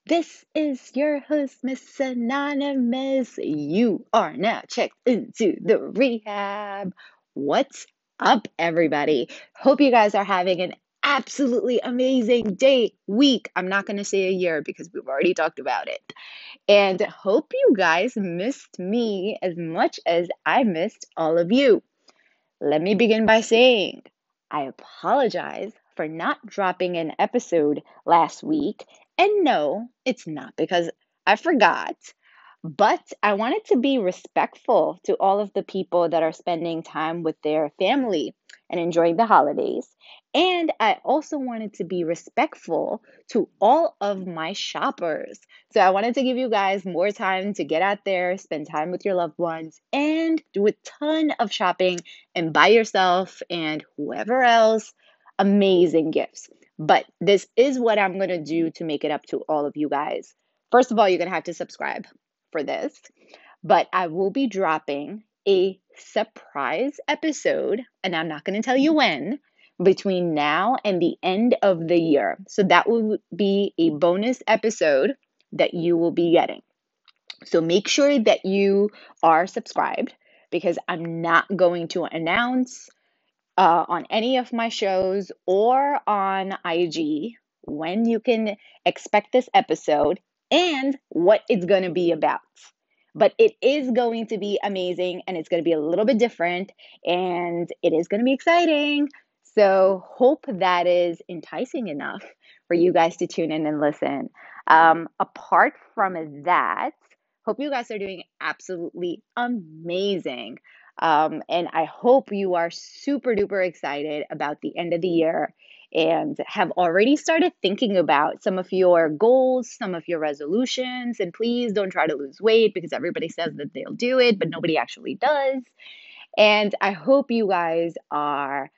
This is your host, Miss Anonymous. You are now checked into the rehab. What's up, everybody? Hope you guys are having an absolutely amazing day, week. I'm not going to say a year because we've already talked about it. And hope you guys missed me as much as I missed all of you. Let me begin by saying I apologize for not dropping an episode last week. And no, it's not because I forgot, but I wanted to be respectful to all of the people that are spending time with their family and enjoying the holidays. And I also wanted to be respectful to all of my shoppers. So I wanted to give you guys more time to get out there, spend time with your loved ones, and do a ton of shopping and buy yourself and whoever else amazing gifts. But this is what I'm going to do to make it up to all of you guys. First of all, you're going to have to subscribe for this, but I will be dropping a surprise episode, and I'm not going to tell you when, between now and the end of the year. So that will be a bonus episode that you will be getting. So make sure that you are subscribed because I'm not going to announce on any of my shows or on IG when you can expect this episode and what it's going to be about. But it is going to be amazing and it's going to be a little bit different and it is going to be exciting. So, hope that is enticing enough for you guys to tune in and listen. Apart from that, hope you guys are doing absolutely amazing. And I hope you are super duper excited about the end of the year and have already started thinking about some of your goals, some of your resolutions. And please don't try to lose weight because everybody says that they'll do it, but nobody actually does. And I hope you guys are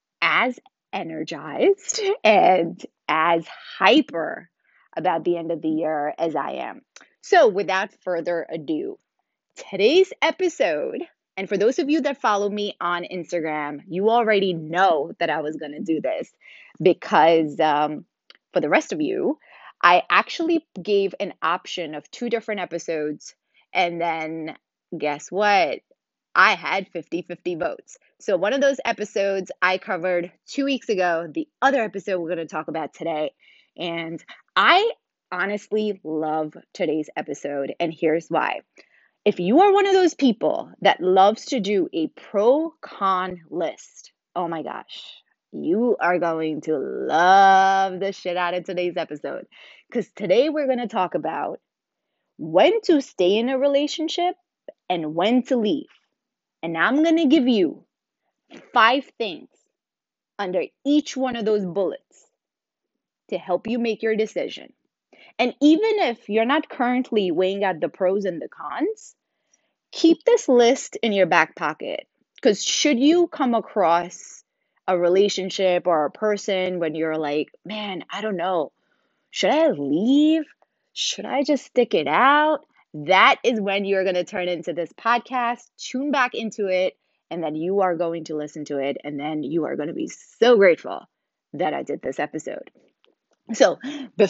as energized and as hyper about the end of the year as I am. So, without further ado, today's episode, and for those of you that follow me on Instagram, you already know that I was going to do this because for the rest of you, I actually gave an option of two different episodes. And then guess what? I had 50-50 votes. So one of those episodes I covered 2 weeks ago, the other episode we're going to talk about today. And I honestly love today's episode, and here's why. If you are one of those people that loves to do a pro con list, oh my gosh, you are going to love the shit out of today's episode. Because today we're going to talk about when to stay in a relationship and when to leave. And I'm going to give you 5 things under each one of those bullets to help you make your decision. And even if you're not currently weighing out the pros and the cons, keep this list in your back pocket because should you come across a relationship or a person when you're like, man, I don't know, should I leave? Should I just stick it out? That is when you're going to turn into this podcast, tune back into it, and then you are going to listen to it. And then you are going to be so grateful that I did this episode. So,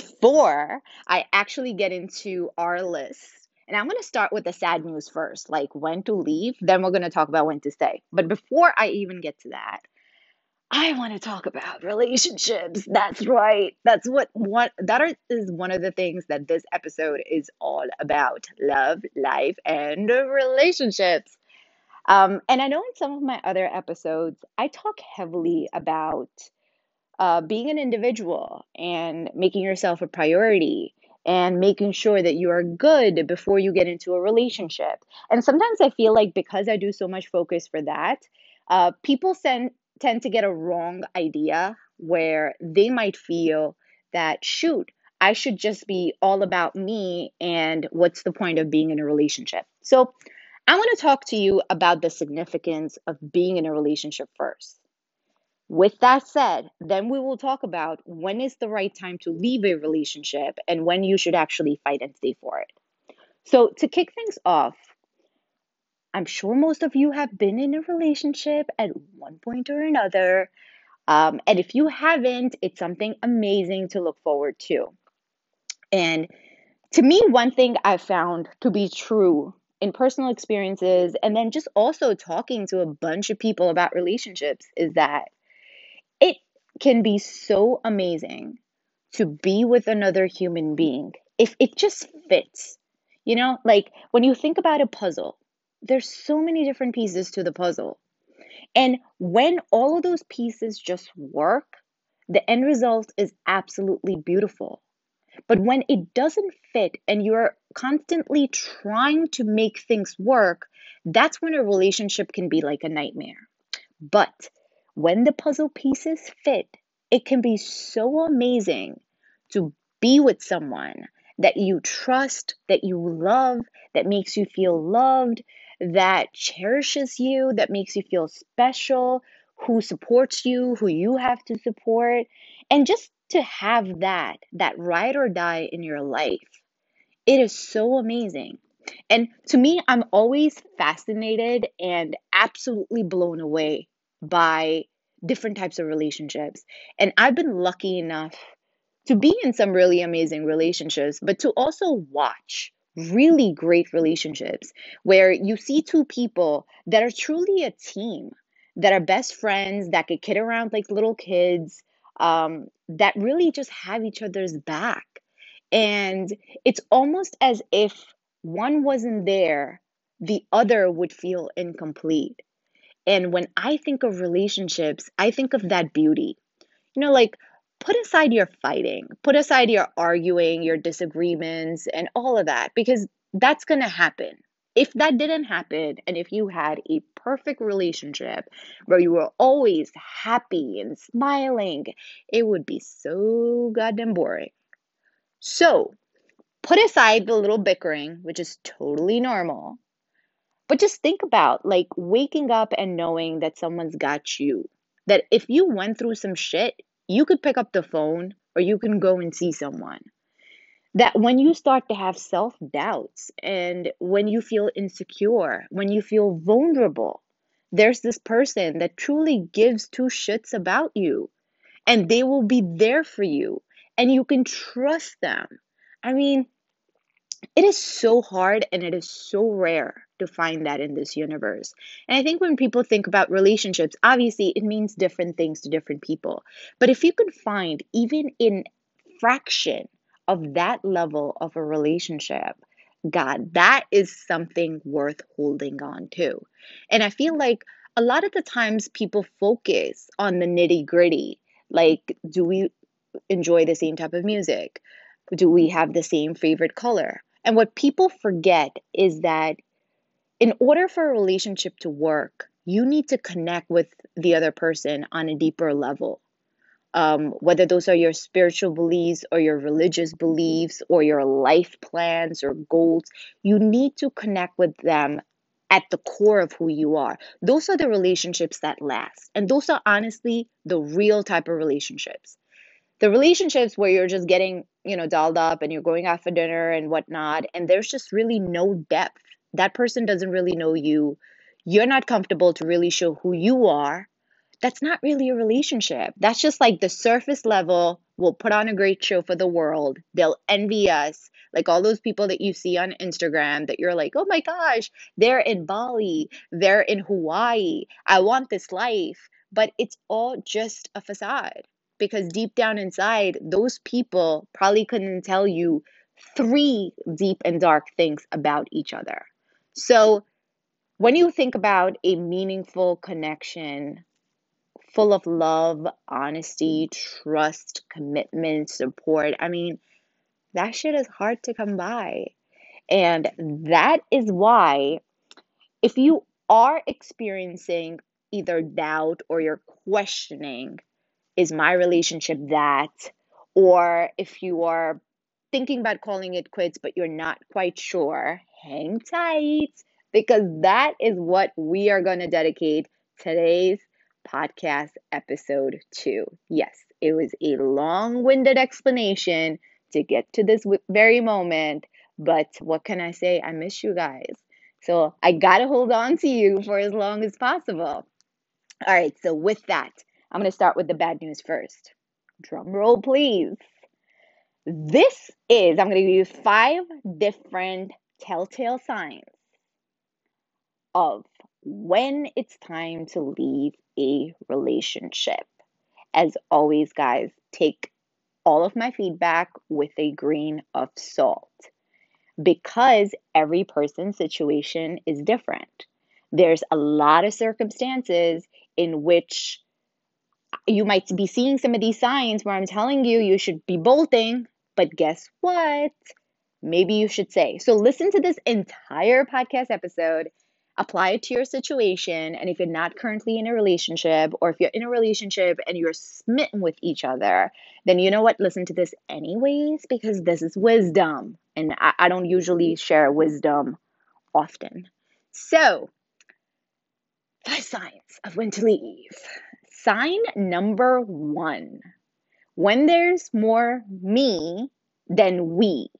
before I actually get into our list, and I'm going to start with the sad news first, like when to leave, then we're going to talk about when to stay. But before I even get to that, I want to talk about relationships. That's right. That's is one of the things that this episode is all about: love, life, and relationships. And I know in some of my other episodes, I talk heavily about being an individual and making yourself a priority and making sure that you are good before you get into a relationship. And sometimes I feel like because I do so much focus for that, people tend to get a wrong idea where they might feel that, shoot, I should just be all about me and what's the point of being in a relationship? So I want to talk to you about the significance of being in a relationship first. With that said, then we will talk about when is the right time to leave a relationship and when you should actually fight and stay for it. So, to kick things off, I'm sure most of you have been in a relationship at one point or another. And if you haven't, it's something amazing to look forward to. And To me, one thing I found to be true in personal experiences, and then just also talking to a bunch of people about relationships, is that it can be so amazing to be with another human being if it just fits. Like when you think about a puzzle, there's so many different pieces to the puzzle. And when all of those pieces just work, the end result is absolutely beautiful. But when it doesn't fit and you're constantly trying to make things work, that's when a relationship can be like a nightmare. But when the puzzle pieces fit, it can be so amazing to be with someone that you trust, that you love, that makes you feel loved, that cherishes you, that makes you feel special, who supports you, who you have to support. And just to have that ride or die in your life, it is so amazing. And to me, I'm always fascinated and absolutely blown away by different types of relationships. And I've been lucky enough to be in some really amazing relationships, but to also watch really great relationships where you see two people that are truly a team, that are best friends, that could kid around like little kids, that really just have each other's back. And it's almost as if one wasn't there, the other would feel incomplete. And when I think of relationships, I think of that beauty. Like put aside your fighting, put aside your arguing, your disagreements, and all of that, because that's going to happen. If that didn't happen, and if you had a perfect relationship where you were always happy and smiling, it would be so goddamn boring. So, put aside the little bickering, which is totally normal, but just think about like waking up and knowing that someone's got you. That if you went through some shit, you could pick up the phone or you can go and see someone. That when you start to have self doubts and when you feel insecure, when you feel vulnerable, there's this person that truly gives two shits about you and they will be there for you and you can trust them. I mean, it is so hard and it is so rare to find that in this universe. And I think when people think about relationships, obviously it means different things to different people. But if you can find even in fraction of that level of a relationship, God, that is something worth holding on to. And I feel like a lot of the times people focus on the nitty gritty. Like, do we enjoy the same type of music? Do we have the same favorite color? And what people forget is that in order for a relationship to work, you need to connect with the other person on a deeper level. Whether those are your spiritual beliefs or your religious beliefs or your life plans or goals, you need to connect with them at the core of who you are. Those are the relationships that last. And those are honestly the real type of relationships. The relationships where you're just getting, dolled up and you're going out for dinner and whatnot, and there's just really no depth. That person doesn't really know you. You're not comfortable to really show who you are. That's not really a relationship. That's just like the surface level. We'll put on a great show for the world. They'll envy us. Like all those people that you see on Instagram that you're like, oh my gosh, they're in Bali, they're in Hawaii. I want this life. But it's all just a facade because deep down inside, those people probably couldn't tell you three deep and dark things about each other. So when you think about a meaningful connection, full of love, honesty, trust, commitment, support. I mean, that shit is hard to come by. And that is why, if you are experiencing either doubt or you're questioning, is my relationship that? Or if you are thinking about calling it quits, but you're not quite sure, hang tight because that is what we are going to dedicate today's podcast episode to. Yes, it was a long winded explanation to get to this very moment, but what can I say? I miss you guys. So I got to hold on to you for as long as possible. All right, so with that, I'm going to start with the bad news first. Drum roll, please. I'm going to give you 5 different telltale signs of when it's time to leave a relationship. As always, guys, take all of my feedback with a grain of salt because every person's situation is different. There's a lot of circumstances in which you might be seeing some of these signs where I'm telling you you should be bolting, but guess what? Maybe you should say. So listen to this entire podcast episode, apply it to your situation, and if you're not currently in a relationship, or if you're in a relationship and you're smitten with each other, then you know what? Listen to this anyways, because this is wisdom. And I don't usually share wisdom often. So, 5 signs of when to leave. Sign number 1, when there's more me than we.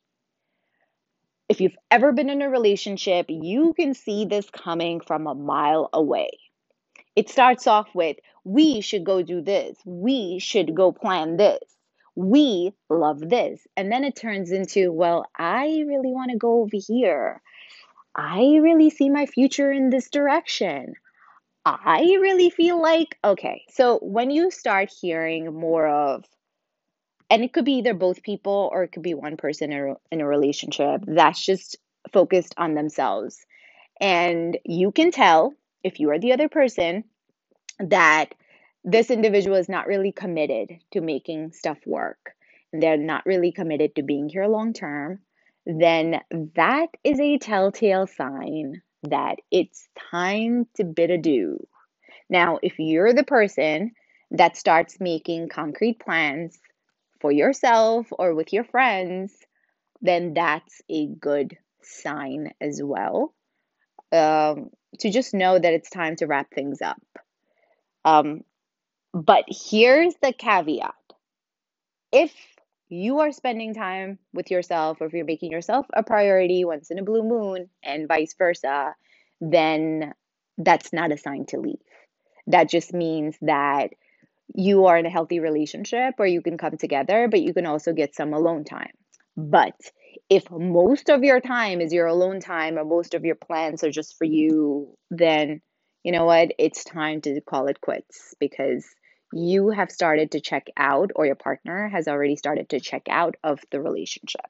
If you've ever been in a relationship, you can see this coming from a mile away. It starts off with, we should go do this. We should go plan this. We love this. And then it turns into, well, I really want to go over here. I really see my future in this direction. I really feel like, okay. So when you start hearing more of, and it could be either both people or it could be one person in a relationship that's just focused on themselves. And you can tell if you are the other person that this individual is not really committed to making stuff work. They're not really committed to being here long term. Then that is a telltale sign that it's time to bid adieu. Now, if you're the person that starts making concrete plans for yourself or with your friends, then that's a good sign as well. To just know that it's time to wrap things up. Um, but here's the caveat. If you are spending time with yourself, or if you're making yourself a priority once in a blue moon and vice versa, then that's not a sign to leave. That just means that you are in a healthy relationship where you can come together, but you can also get some alone time. But if most of your time is your alone time or most of your plans are just for you, then you know what? It's time to call it quits because you have started to check out, or your partner has already started to check out of the relationship.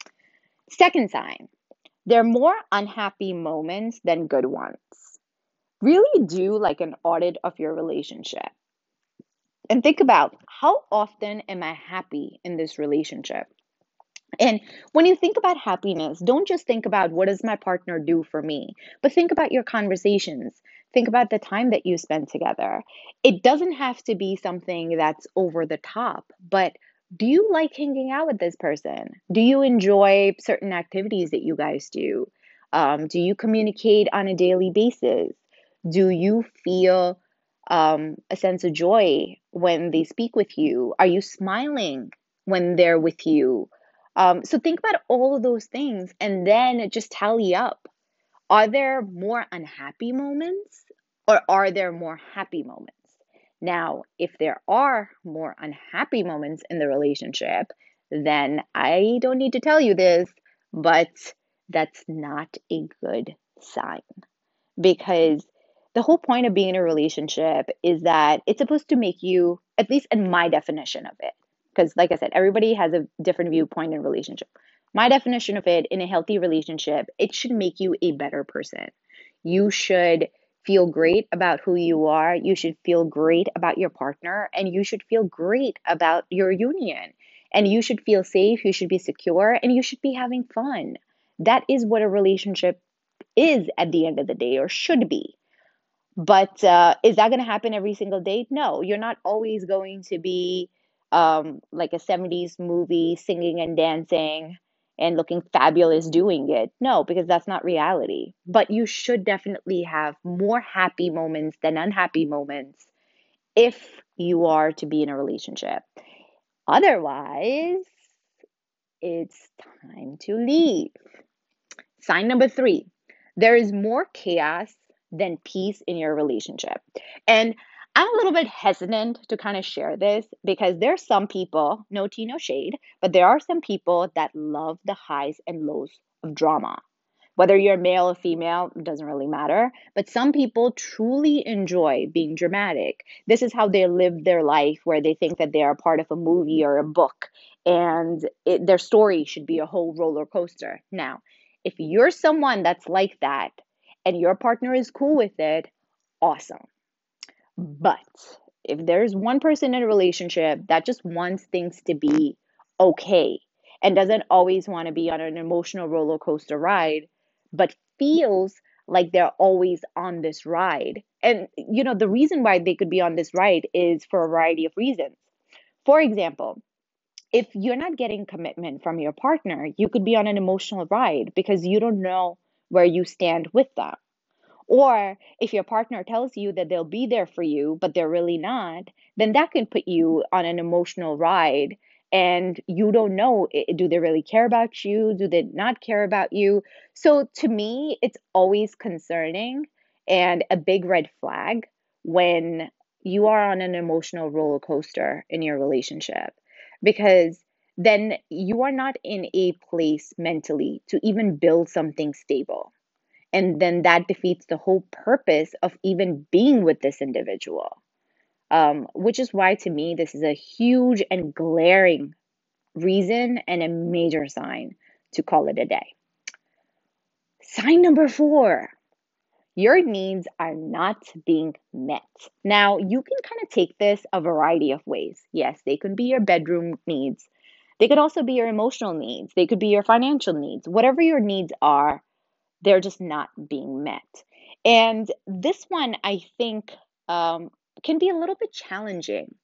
Second sign, there are more unhappy moments than good ones. Really do like an audit of your relationship and think about, how often am I happy in this relationship? And when you think about happiness, don't just think about what does my partner do for me, but think about your conversations. Think about the time that you spend together. It doesn't have to be something that's over the top, but do you like hanging out with this person? Do you enjoy certain activities that you guys do? Do you communicate on a daily basis? Do you feel a sense of joy when they speak with you? Are you smiling when they're with you? So think about all of those things and then just tally up. Are there more unhappy moments or are there more happy moments? Now, if there are more unhappy moments in the relationship, then I don't need to tell you this, but that's not a good sign because the whole point of being in a relationship is that it's supposed to make you, at least in my definition of it, because like I said, everybody has a different viewpoint in a relationship. My definition of it, in a healthy relationship, it should make you a better person. You should feel great about who you are. You should feel great about your partner, and you should feel great about your union. And you should feel safe, you should be secure, and you should be having fun. That is what a relationship is at the end of the day, or should be. But is that going to happen every single day? No, you're not always going to be like a 70s movie singing and dancing and looking fabulous doing it. No, because that's not reality. But you should definitely have more happy moments than unhappy moments if you are to be in a relationship. Otherwise, it's time to leave. Sign number 3, there is more chaos than peace in your relationship. And I'm a little bit hesitant to kind of share this because there's some people, no tea, no shade, but there are some people that love the highs and lows of drama. Whether you're male or female, doesn't really matter. But some people truly enjoy being dramatic. This is how they live their life, where they think that they are part of a movie or a book, and their story should be a whole roller coaster. Now, if you're someone that's like that and your partner is cool with it, awesome. But if there's one person in a relationship that just wants things to be okay and doesn't always want to be on an emotional roller coaster ride, but feels like they're always on this ride. And, the reason why they could be on this ride is for a variety of reasons. For example, if you're not getting commitment from your partner, you could be on an emotional ride because you don't know where you stand with them. Or if your partner tells you that they'll be there for you, but they're really not, then that can put you on an emotional ride. And you don't know, do they really care about you? Do they not care about you? So to me, it's always concerning and a big red flag when you are on an emotional roller coaster in your relationship, because then you are not in a place mentally to even build something stable, and then that defeats the whole purpose of even being with this individual. Which is why, to me, this is a huge and glaring reason and a major sign to call it a day. Sign number 4, your needs are not being met. Now, you can kind of take this a variety of ways. Yes, they could be your bedroom needs, they could also be your emotional needs, they could be your financial needs. Whatever your needs are, they're just not being met. And this one, I think, can be a little bit challenging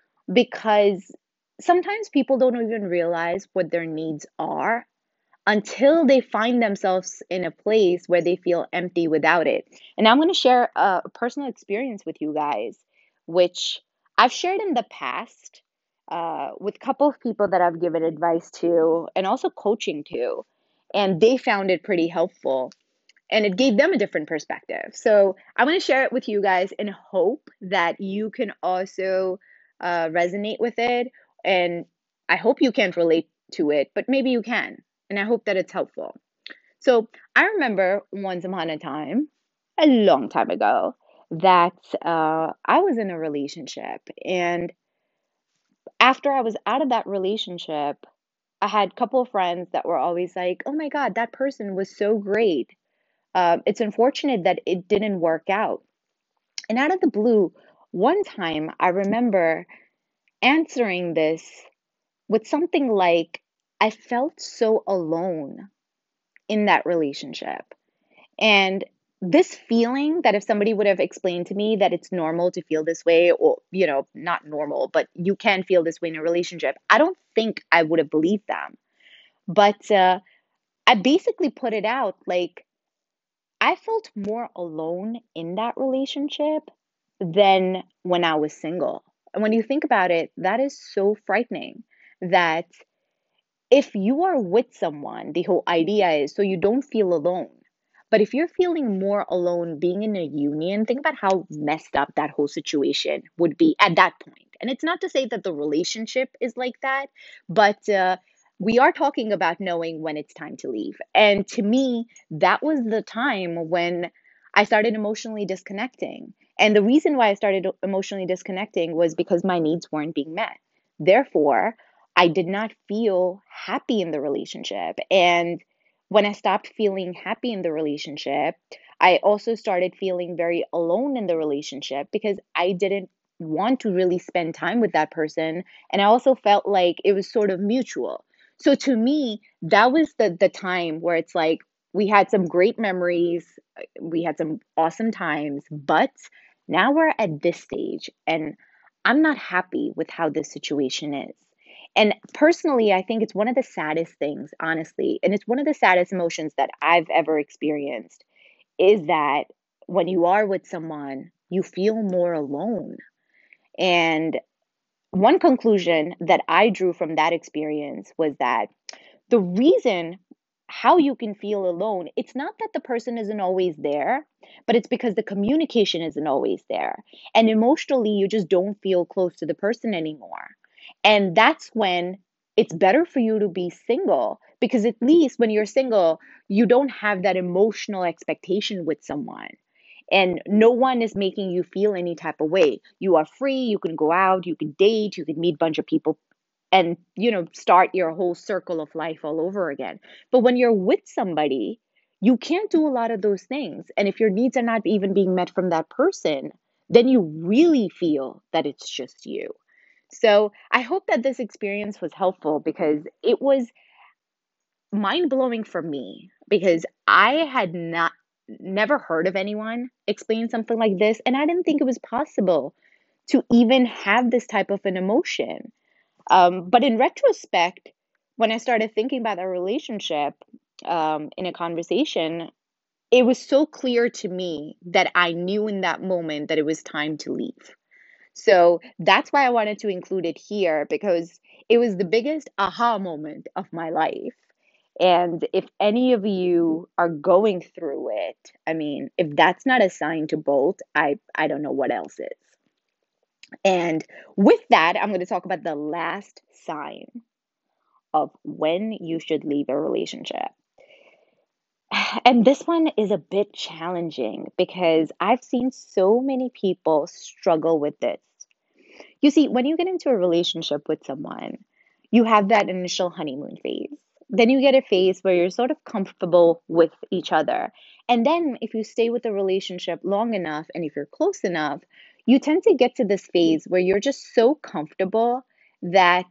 because sometimes people don't even realize what their needs are until they find themselves in a place where they feel empty without it. And I'm going to share a personal experience with you guys, which I've shared in the past with a couple of people that I've given advice to and also coaching to. And they found it pretty helpful and it gave them a different perspective. So I want to share it with you guys and hope that you can also resonate with it. And I hope you can't relate to it, but maybe you can. And I hope that it's helpful. So I remember once upon a time, a long time ago, that I was in a relationship. And after I was out of that relationship, I had a couple of friends that were always like, oh my God, that person was so great. It's unfortunate that it didn't work out. And out of the blue, one time I remember answering this with something like, I felt so alone in that relationship. And this feeling that if somebody would have explained to me that it's normal to feel this way, or, not normal, but you can feel this way in a relationship, I don't think I would have believed them. But I basically put it out like, I felt more alone in that relationship than when I was single. And when you think about it, that is so frightening that if you are with someone, the whole idea is so you don't feel alone. But if you're feeling more alone being in a union, think about how messed up that whole situation would be at that point. And it's not to say that the relationship is like that, but we are talking about knowing when it's time to leave. And to me, that was the time when I started emotionally disconnecting. And the reason why I started emotionally disconnecting was because my needs weren't being met. Therefore, I did not feel happy in the relationship. And when I stopped feeling happy in the relationship, I also started feeling very alone in the relationship because I didn't want to really spend time with that person. And I also felt like it was sort of mutual. So to me, that was the time where it's like we had some great memories, we had some awesome times, but now we're at this stage and I'm not happy with how this situation is. And personally, I think it's one of the saddest things, honestly, and it's one of the saddest emotions that I've ever experienced is that when you are with someone, you feel more alone. And one conclusion that I drew from that experience was that the reason how you can feel alone, it's not that the person isn't always there, but it's because the communication isn't always there. And emotionally, you just don't feel close to the person anymore. And that's when it's better for you to be single, because at least when you're single, you don't have that emotional expectation with someone. And no one is making you feel any type of way. You are free, you can go out, you can date, you can meet a bunch of people and start your whole circle of life all over again. But when you're with somebody, you can't do a lot of those things, and if your needs are not even being met from that person, then you really feel that it's just you. So I hope that this experience was helpful, because it was mind blowing for me, because I had not never heard of anyone explain something like this, and I didn't think it was possible to even have this type of an emotion. But in retrospect, when I started thinking about our relationship in a conversation, it was so clear to me that I knew in that moment that it was time to leave. So that's why I wanted to include it here, because it was the biggest aha moment of my life. And if any of you are going through it, I mean, if that's not a sign to bolt, I don't know what else is. And with that, I'm going to talk about the last sign of when you should leave a relationship. And this one is a bit challenging because I've seen so many people struggle with this. You see, when you get into a relationship with someone, you have that initial honeymoon phase. Then you get a phase where you're sort of comfortable with each other. And then if you stay with the relationship long enough and if you're close enough, you tend to get to this phase where you're just so comfortable that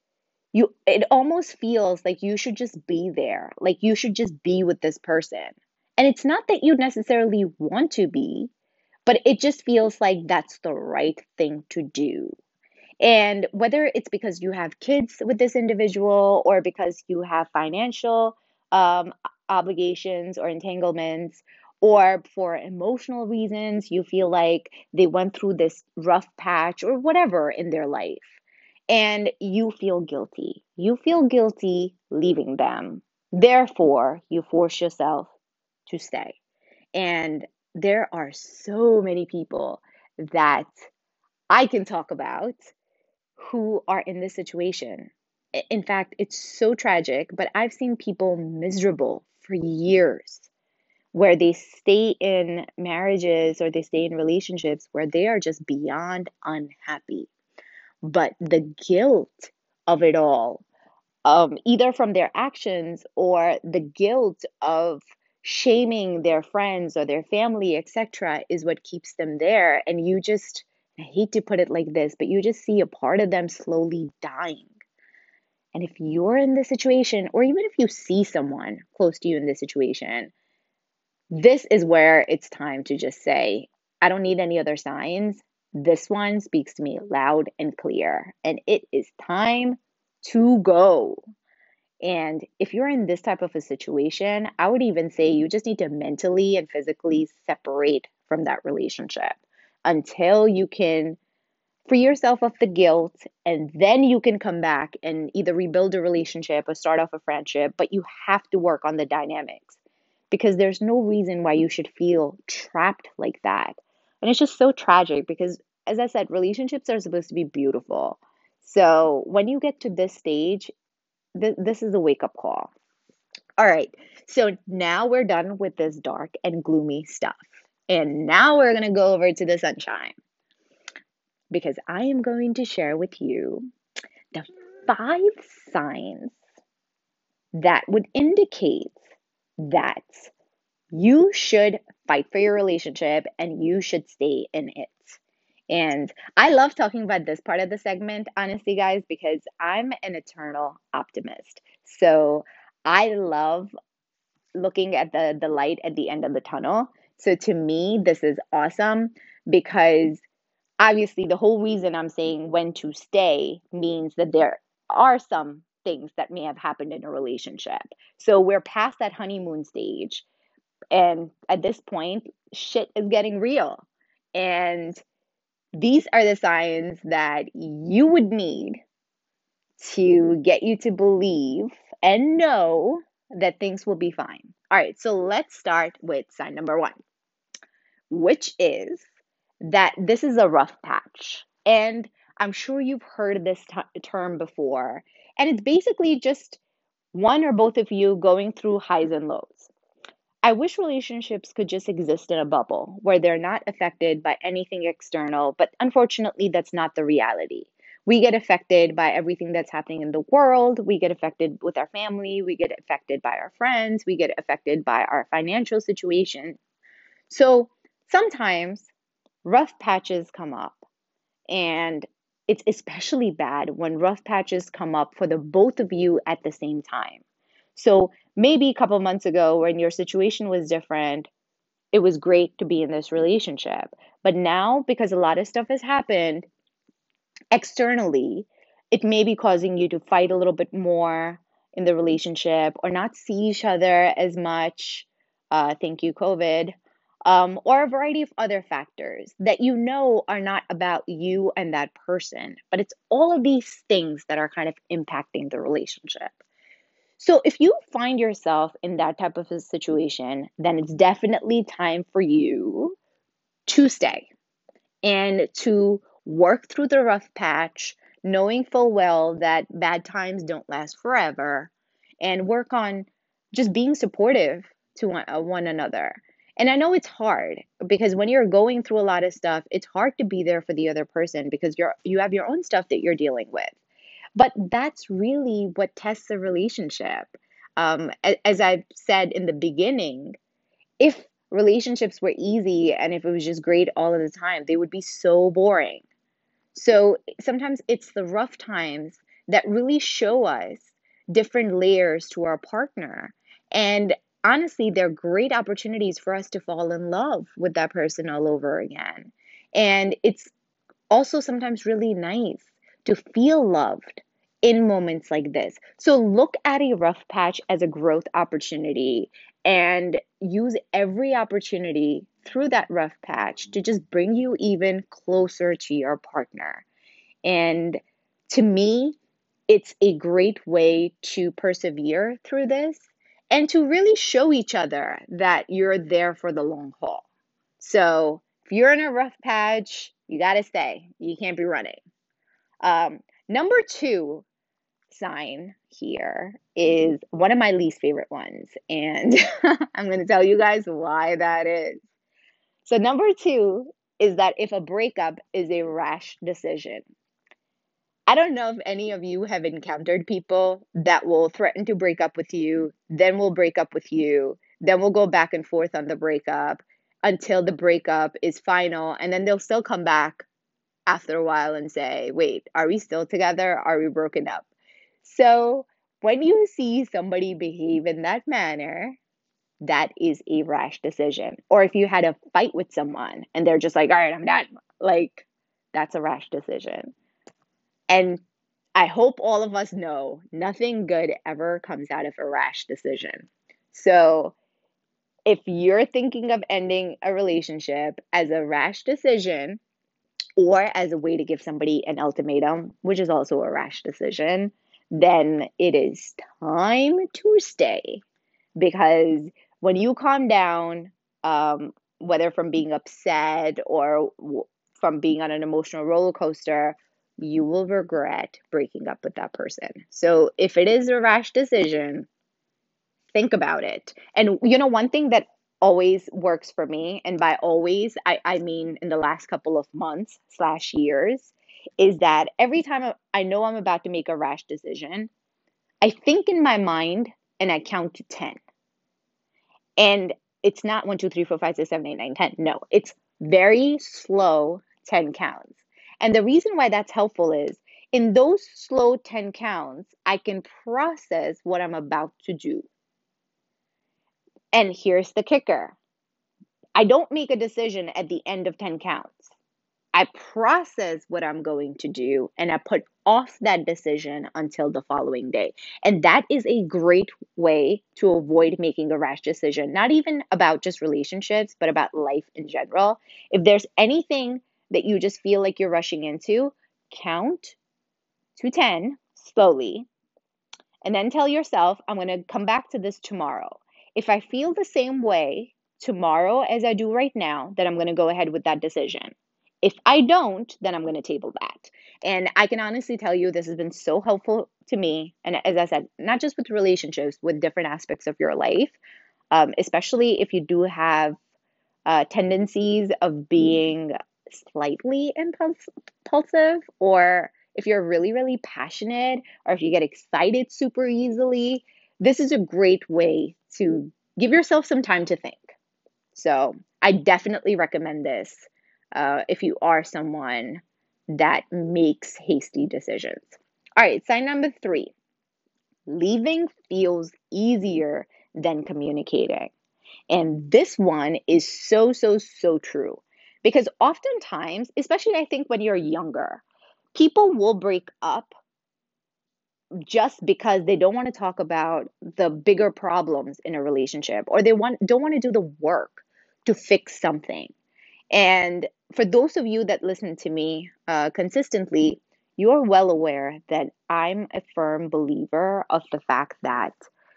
it almost feels like you should just be there, like you should just be with this person. And it's not that you necessarily want to be, but it just feels like that's the right thing to do. And whether it's because you have kids with this individual or because you have financial obligations or entanglements, or for emotional reasons, you feel like they went through this rough patch or whatever in their life, and you feel guilty. You feel guilty leaving them. Therefore, you force yourself to stay. And there are so many people that I can talk about who are in this situation. In fact, it's so tragic, but I've seen people miserable for years where they stay in marriages or they stay in relationships where they are just beyond unhappy. But the guilt of it all, either from their actions or the guilt of shaming their friends or their family, etc., is what keeps them there. And you just, I hate to put it like this, but you just see a part of them slowly dying. And if you're in this situation, or even if you see someone close to you in this situation, this is where it's time to just say, I don't need any other signs. This one speaks to me loud and clear, and it is time to go. And if you're in this type of a situation, I would even say you just need to mentally and physically separate from that relationship until you can free yourself of the guilt, and then you can come back and either rebuild a relationship or start off a friendship. But you have to work on the dynamics, because there's no reason why you should feel trapped like that. And it's just so tragic because, as I said, relationships are supposed to be beautiful. So when you get to this stage, this is a wake up call. All right, so now we're done with this dark and gloomy stuff. And now we're going to go over to the sunshine, because I am going to share with you the 5 signs that would indicate that you should fight for your relationship and you should stay in it. And I love talking about this part of the segment, honestly, guys, because I'm an eternal optimist. So I love looking at the light at the end of the tunnel. So to me, this is awesome, because obviously the whole reason I'm saying when to stay means that there are some things that may have happened in a relationship. So we're past that honeymoon stage. And at this point, shit is getting real. And these are the signs that you would need to get you to believe and know that things will be fine. All right, so let's start with sign number one, which is that this is a rough patch. And I'm sure you've heard this term before. And it's basically just one or both of you going through highs and lows. I wish relationships could just exist in a bubble where they're not affected by anything external, but unfortunately, that's not the reality. We get affected by everything that's happening in the world. We get affected with our family. We get affected by our friends. We get affected by our financial situation. So sometimes rough patches come up, and it's especially bad when rough patches come up for the both of you at the same time. So maybe a couple months ago when your situation was different, it was great to be in this relationship. But now, because a lot of stuff has happened externally, it may be causing you to fight a little bit more in the relationship or not see each other as much. Thank you, COVID. Or a variety of other factors that you know are not about you and that person, but it's all of these things that are kind of impacting the relationship. So if you find yourself in that type of a situation, then it's definitely time for you to stay and to work through the rough patch, knowing full well that bad times don't last forever, and work on just being supportive to one another. And I know it's hard because when you're going through a lot of stuff, it's hard to be there for the other person because you have your own stuff that you're dealing with. But that's really what tests a relationship. As I've said in the beginning, if relationships were easy and if it was just great all of the time, they would be so boring. So sometimes it's the rough times that really show us different layers to our partner. And honestly, they're great opportunities for us to fall in love with that person all over again. And it's also sometimes really nice to feel loved in moments like this. So look at a rough patch as a growth opportunity and use every opportunity through that rough patch to just bring you even closer to your partner. And to me, it's a great way to persevere through this and to really show each other that you're there for the long haul. So if you're in a rough patch, you got to stay. You can't be running. Number two sign here is one of my least favorite ones. And I'm going to tell you guys why that is. So, number two is that if a breakup is a rash decision. I don't know if any of you have encountered people that will threaten to break up with you, then will break up with you, then will go back and forth on the breakup until the breakup is final, and then they'll still come back after a while and say, wait, are we still together? Are we broken up? So when you see somebody behave in that manner, that is a rash decision. Or if you had a fight with someone and they're just like, all right, I'm done, like that's a rash decision. And I hope all of us know nothing good ever comes out of a rash decision. So if you're thinking of ending a relationship as a rash decision or as a way to give somebody an ultimatum, which is also a rash decision, then it is time to stay. Because when you calm down, whether from being upset or from being on an emotional roller coaster, you will regret breaking up with that person. So if it is a rash decision, think about it. And one thing that always works for me, and by always, I mean in the last couple of months slash years, is that every time I know I'm about to make a rash decision, I think in my mind and I count to 10. And it's not 1, 2, 3, 4, 5, 6, 7, 8, 9, 10. No, it's very slow 10 counts. And the reason why that's helpful is in those slow 10 counts, I can process what I'm about to do. And here's the kicker, I don't make a decision at the end of 10 counts. I process what I'm going to do and I put off that decision until the following day. And that is a great way to avoid making a rash decision, not even about just relationships, but about life in general. If there's anything that you just feel like you're rushing into, count to 10 slowly And then tell yourself, I'm going to come back to this tomorrow. If I feel the same way tomorrow as I do right now, then I'm going to go ahead with that decision. If I don't, then I'm going to table that. And I can honestly tell you this has been so helpful to me. And as I said, not just with relationships, with different aspects of your life, especially if you do have tendencies of being slightly impulsive, or if you're really, really passionate, or if you get excited super easily, this is a great way to give yourself some time to think. So I definitely recommend this if you are someone that makes hasty decisions. All right, sign number 3, leaving feels easier than communicating. And this one is so, so, so true. Because oftentimes, especially I think when you're younger, people will break up just because they don't want to talk about the bigger problems in a relationship, or don't want to do the work to fix something. And for those of you that listen to me consistently, you're well aware that I'm a firm believer of the fact that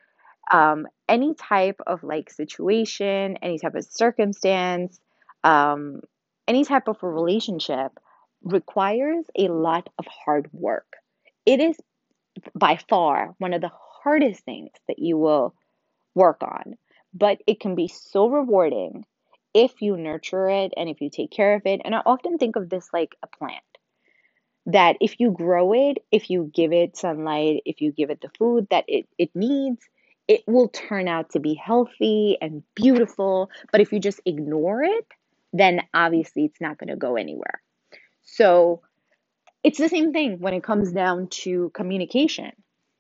any type of like situation, any type of circumstance, um, any type of a relationship requires a lot of hard work. It is by far one of the hardest things that you will work on, but it can be so rewarding if you nurture it and if you take care of it. And I often think of this like a plant, that if you grow it, if you give it sunlight, if you give it the food that it needs, it will turn out to be healthy and beautiful. But if you just ignore it, then obviously it's not going to go anywhere. So it's the same thing when it comes down to communication.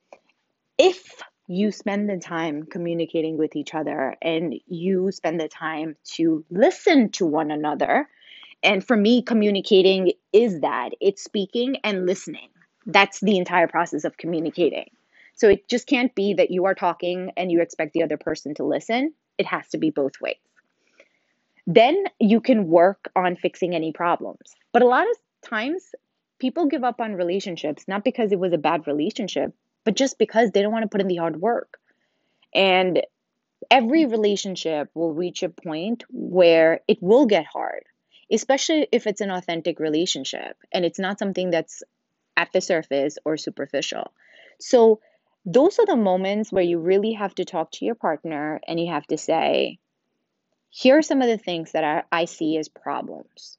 If you spend the time communicating with each other and you spend the time to listen to one another, and for me, communicating is that it's speaking and listening. That's the entire process of communicating. So it just can't be that you are talking and you expect the other person to listen. It has to be both ways. Then you can work on fixing any problems. But a lot of times, people give up on relationships not because it was a bad relationship, but just because they don't want to put in the hard work. And every relationship will reach a point where it will get hard, especially if it's an authentic relationship and it's not something that's at the surface or superficial. So, those are the moments where you really have to talk to your partner and you have to say, here are some of the things that I see as problems.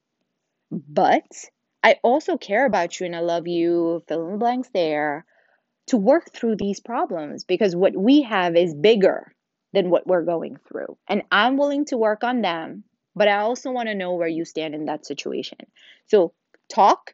But I also care about you and I love you, fill in the blanks there, to work through these problems because what we have is bigger than what we're going through. And I'm willing to work on them, but I also want to know where you stand in that situation. So talk,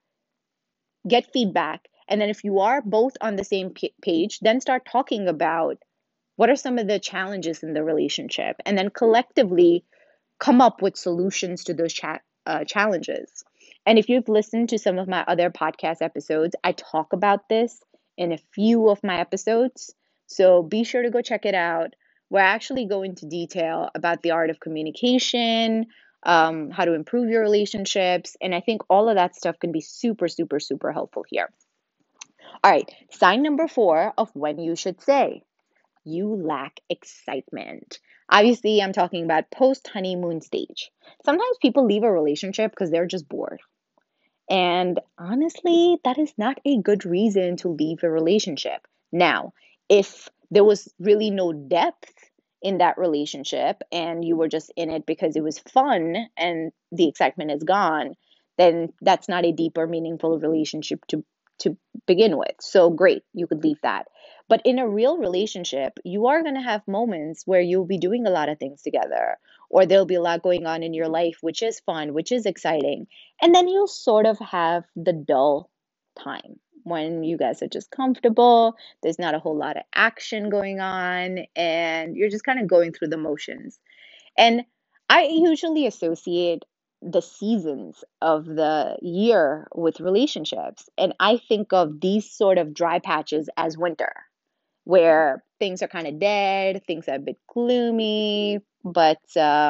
get feedback, and then if you are both on the same page, then start talking about what are some of the challenges in the relationship, and then collectively come up with solutions to those challenges. And if you've listened to some of my other podcast episodes, I talk about this in a few of my episodes. So be sure to go check it out. Where I actually go into detail about the art of communication, how to improve your relationships. And I think all of that stuff can be super, super, super helpful here. All right, sign number 4 of when you should say you lack excitement. Obviously, I'm talking about post honeymoon stage. Sometimes people leave a relationship because they're just bored. And honestly, that is not a good reason to leave a relationship. Now, if there was really no depth in that relationship and you were just in it because it was fun and the excitement is gone, then that's not a deep or meaningful relationship to begin with. So great, you could leave that. But in a real relationship, you are going to have moments where you'll be doing a lot of things together, or there'll be a lot going on in your life, which is fun, which is exciting. And then you'll sort of have the dull time when you guys are just comfortable, there's not a whole lot of action going on, and you're just kind of going through the motions. And I usually associate the seasons of the year with relationships. And I think of these sort of dry patches as winter, where things are kind of dead, things are a bit gloomy, but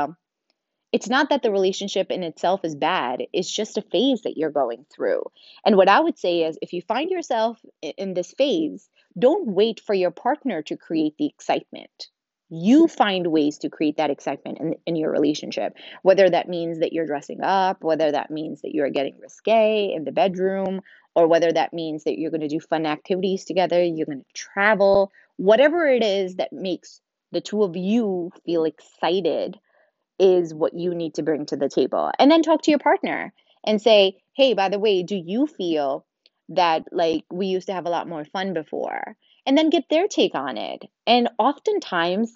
it's not that the relationship in itself is bad. It's just a phase that you're going through. And what I would say is if you find yourself in this phase, Don't wait for your partner to create the excitement. You find ways to create that excitement in your relationship, whether that means that you're dressing up, whether that means that you're getting risque in the bedroom, or whether that means that you're going to do fun activities together, you're going to travel, whatever it is that makes the two of you feel excited is what you need to bring to the table. And then talk to your partner and say, hey, by the way, do you feel that like we used to have a lot more fun before? And then get their take on it. And oftentimes,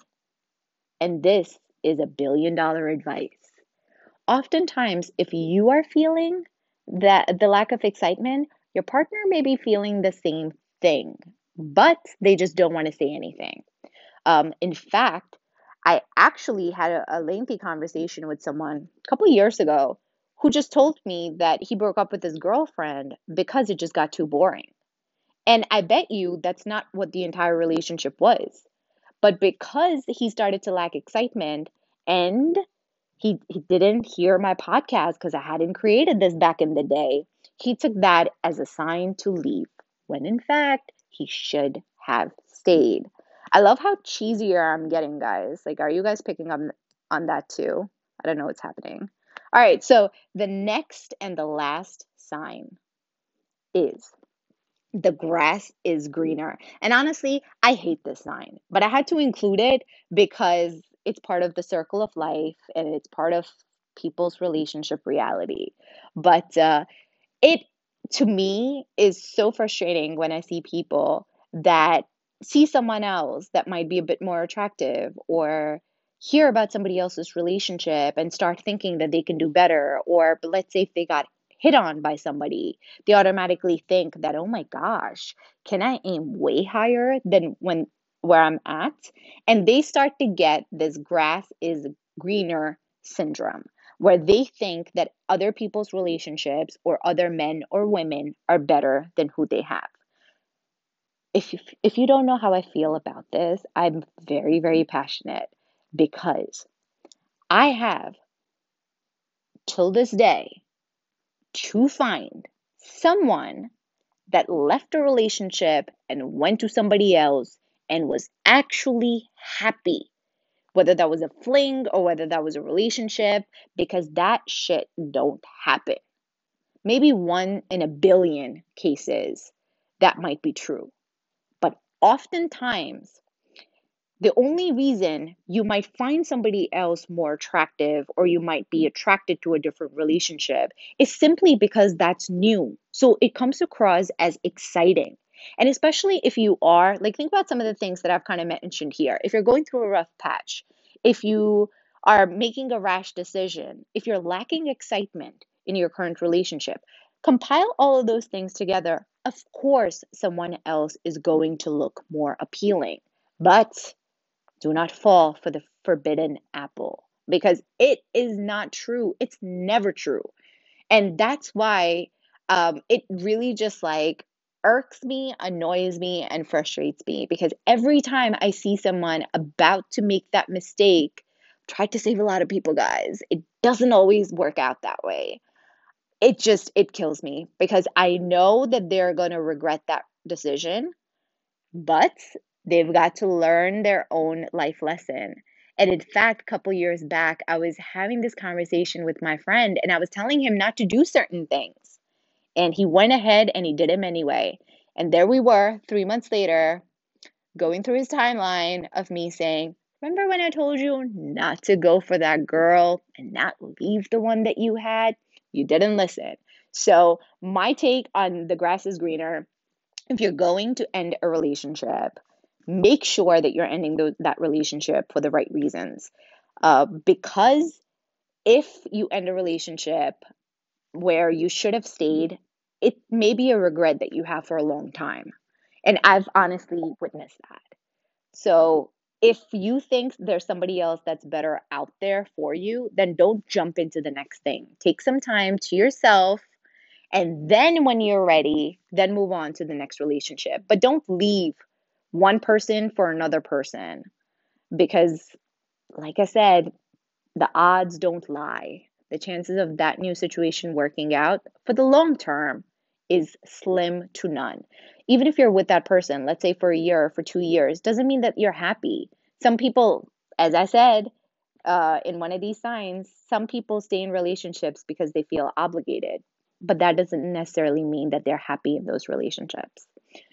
and this is $1 billion advice, oftentimes, if you are feeling that the lack of excitement, your partner may be feeling the same thing, but they just don't want to say anything. In fact, I actually had a lengthy conversation with someone a couple of years ago who just told me that he broke up with his girlfriend because it just got too boring. And I bet you that's not what the entire relationship was. But because he started to lack excitement and he didn't hear my podcast because I hadn't created this back in the day, he took that as a sign to leave, when in fact, he should have stayed. I love how cheesier I'm getting, guys. Like, are you guys picking up on that too? I don't know what's happening. All right, so the next and the last sign is the grass is greener. And honestly, I hate this sign, but I had to include it because it's part of the circle of life and it's part of people's relationship reality. But it, to me, is so frustrating when I see people that see someone else that might be a bit more attractive or hear about somebody else's relationship and start thinking that they can do better. Or but let's say if they got hit on by somebody, they automatically think that, oh my gosh, can I aim way higher than when where I'm at? And they start to get this grass is greener syndrome where they think that other people's relationships or other men or women are better than who they have. If you don't know how I feel about this, I'm very, very passionate because I have till this day to find someone that left a relationship and went to somebody else and was actually happy, whether that was a fling or whether that was a relationship, because that shit don't happen. Maybe one in a billion cases that might be true. But oftentimes, the only reason you might find somebody else more attractive or you might be attracted to a different relationship is simply because that's new. So it comes across as exciting. And especially if you are, like, think about some of the things that I've kind of mentioned here. If you're going through a rough patch, if you are making a rash decision, if you're lacking excitement in your current relationship, compile all of those things together. Of course, someone else is going to look more appealing. But do not fall for the forbidden apple because it is not true. It's never true. And that's why it really just like irks me, annoys me, and frustrates me because every time I see someone about to make that mistake, try to save a lot of people, guys. It doesn't always work out that way. It kills me because I know that they're going to regret that decision, but they've got to learn their own life lesson. And in fact, a couple years back, I was having this conversation with my friend and I was telling him not to do certain things. And he went ahead and he did them anyway. And there we were 3 months later, going through his timeline of me saying, remember when I told you not to go for that girl and not leave the one that you had? You didn't listen. So, my take on the grass is greener, if you're going to end a relationship, make sure that you're ending that relationship for the right reasons. Because if you end a relationship where you should have stayed, it may be a regret that you have for a long time. And I've honestly witnessed that. So if you think there's somebody else that's better out there for you, then don't jump into the next thing. Take some time to yourself and then when you're ready, then move on to the next relationship. But don't leave one person for another person because, like I said, the odds don't lie. The chances of that new situation working out for the long term is slim to none. Even if you're with that person, let's say for a year or for 2 years, doesn't mean that you're happy. Some people, as I said, in one of these signs, some people stay in relationships because they feel obligated, but that doesn't necessarily mean that they're happy in those relationships.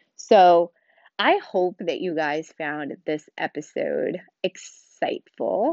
So I hope that you guys found this episode insightful.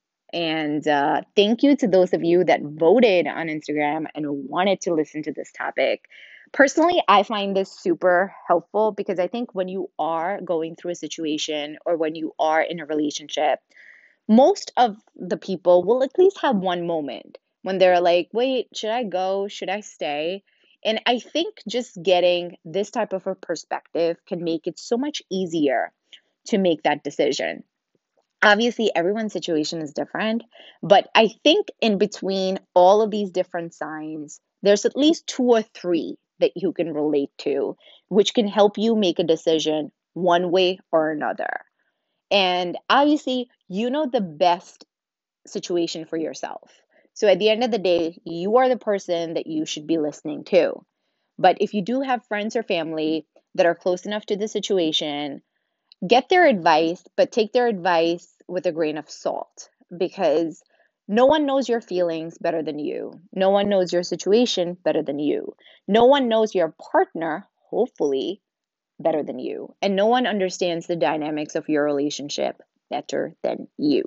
And thank you to those of you that voted on Instagram and wanted to listen to this topic. Personally, I find this super helpful because I think when you are going through a situation or when you are in a relationship, most of the people will at least have one moment when they're like, wait, should I go? Should I stay? And I think just getting this type of a perspective can make it so much easier to make that decision. Obviously, everyone's situation is different, but I think in between all of these different signs, there's at least two or three that you can relate to, which can help you make a decision one way or another. And obviously, you know the best situation for yourself. So at the end of the day, you are the person that you should be listening to. But if you do have friends or family that are close enough to the situation, get their advice, but take their advice with a grain of salt because no one knows your feelings better than you. No one knows your situation better than you. No one knows your partner, hopefully, better than you. And no one understands the dynamics of your relationship better than you.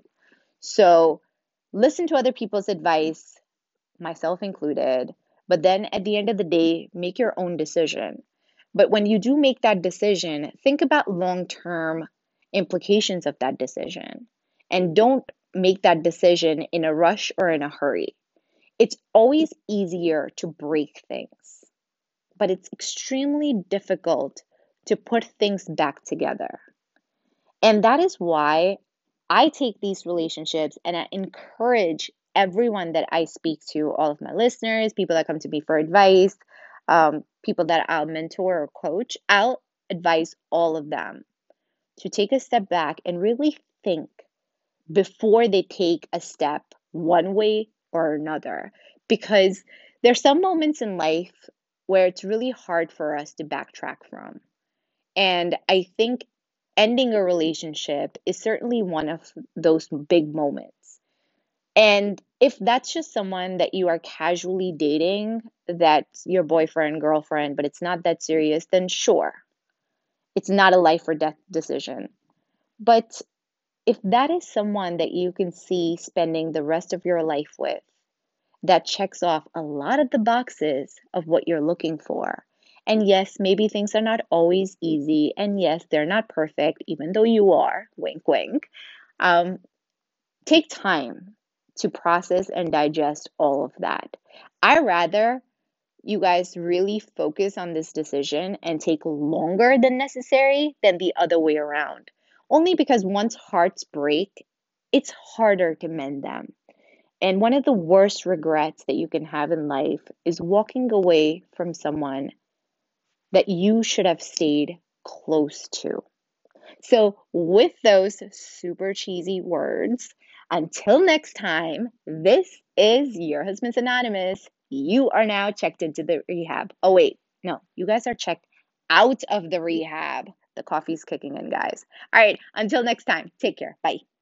So listen to other people's advice, myself included, but then at the end of the day, make your own decision. But when you do make that decision, think about long term implications of that decision and don't make that decision in a rush or in a hurry. It's always easier to break things, but it's extremely difficult to put things back together. And that is why I take these relationships and I encourage everyone that I speak to, all of my listeners, people that come to me for advice, people that I'll mentor or coach, I'll advise all of them to take a step back and really think before they take a step one way or another. Because there's some moments in life where it's really hard for us to backtrack from. And I think ending a relationship is certainly one of those big moments. And if that's just someone that you are casually dating, that's your boyfriend, girlfriend, but it's not that serious, then sure, it's not a life or death decision. But if that is someone that you can see spending the rest of your life with, that checks off a lot of the boxes of what you're looking for. And yes, maybe things are not always easy. And yes, they're not perfect, even though you are, wink, wink. Um, Take time to process and digest all of that. I rather you guys really focus on this decision and take longer than necessary than the other way around. Only because once hearts break, it's harder to mend them. And one of the worst regrets that you can have in life is walking away from someone that you should have stayed close to. So, with those super cheesy words, until next time, this is Your Husband's Anonymous. You are now checked into the rehab. Oh, wait, no, you guys are checked out of the rehab. The coffee's kicking in, guys. All right, until next time, take care. Bye.